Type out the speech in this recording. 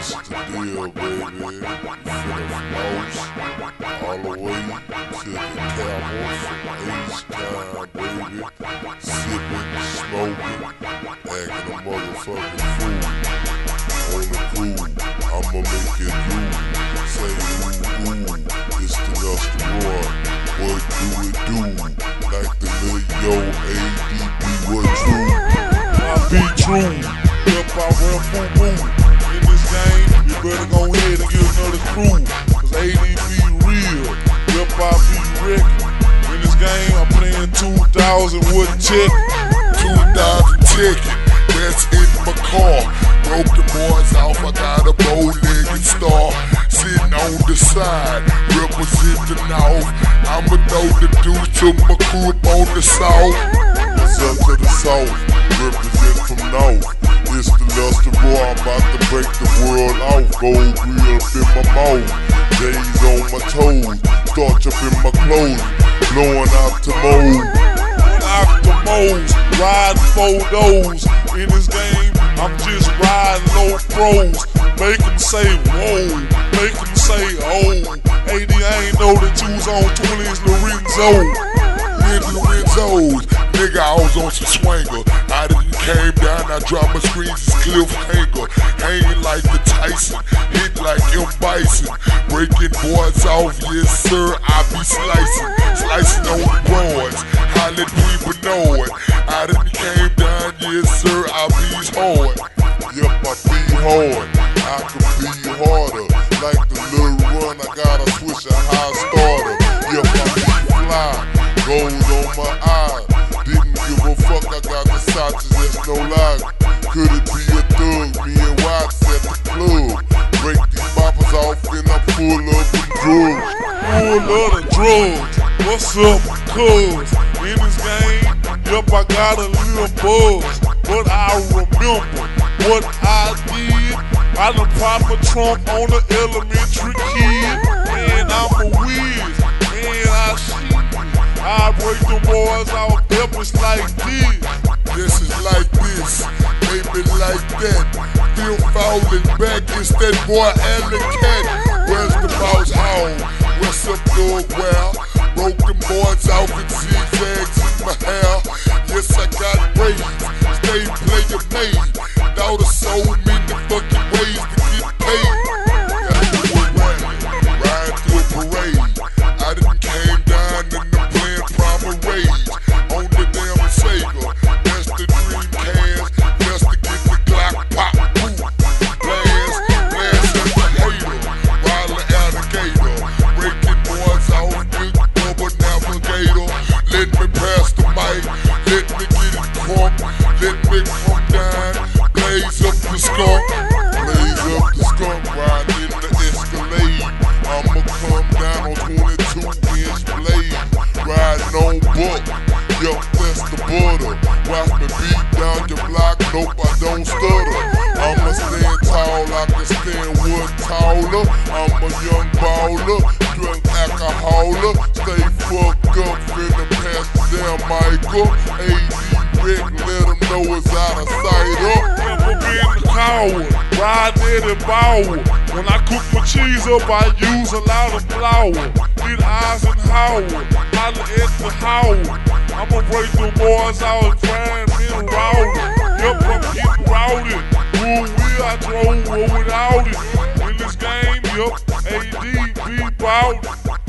This is the deal, baby. From the most all the way to the Cowboys from H-Town, baby. Sipping, smoking, acting a motherfucking fool. On the cool, I'ma make it move. Say ooh, ooh, it's the Lusty Roy. What do it do? Like the little yo ADB, what true? I be true. If I run boo-boo in this game, you better go ahead and get another crew. Cause ADB real. If I be wrecking in this game, I'm playing 2,000 with check. 2,000 ticket, that's in my car. Broke the boys off, I got a bow-legged star. Sitting on the side, represent the North. I'ma throw the deuce to my crew up on the south. What's up to the south? Represent from North. It's the Lusty Roy, I'm about to break the world off. Gold grill up in my mouth, J's on my toes, starch up in my clothes, blowing out the mold. Out the moles, riding 4 doors. In this game, I'm just riding low pros. Make them say whoa, make them say oh. AD, I ain't know that you was on 20s Lorenzo. Lorenzo's, nigga, I was on some swanger. I didn't came down, I dropped my screens as cliffhanger. Hanging like the Tyson, hit like M. Bison. Breaking boys off, yes sir, I be slicing on the broads. Holla at Bernard. I didn't came down, yes sir, I be hard. Yep, I be hard, I can be harder. Like the little run, I gotta switch a high starter. Yep, I be fly. Gold on my eye, didn't give a fuck, I got the sauces, that's no lie. Could it be a thug, me and Watts at the club. Break these boppers off and I'm full of them drugs. Full of the drugs, what's up, cuz? In this game, yup, I got a little buzz. But I remember what I did. I done pop a trunk on the elementary kid. Man, I'm a whiz, man, I shit. I break the boys off, it's like this. This is like this, maybe like that. Still falling back, it's that boy and the cat. Where's the mouse home? What's up, dog? Well, broke them boys off and zigzags in my hair. Yes, I got braids, stay player made. Daughter sold me the fucking ways to get paid. Gotta do it right, ride through a parade. I done came down in the rage on the damn Sega. That's the Dreamcast, just to get the Glock pop, boom. Blast at the hater, Wilder alligator. Breaking boys off, big double navigator. Let me pass the mic, let me get it crunk, let me come down, blaze up the skunk. Blaze up the skunk, riding in the Escalade. I'ma come down on 22-inch blade. Riding on buck, yup, that's the butter. Watch me beat down your block, nope, I don't stutter. I'ma stand tall, I can stand wood taller. I'm a young baller, drunk alcoholer. Stay fucked up, finna pass the damn Michael. AD Rick, let him know it's out of sight up. Never been the coward, riding at the bower. When I cook my cheese up, I use a lot of flour. Get Eisenhower, holla at the Howard. I'ma break the boys out, trying and rowdy. Yup, I'm getting rowdy. Ooh, I drove without it. In this game, yup, AD be bout.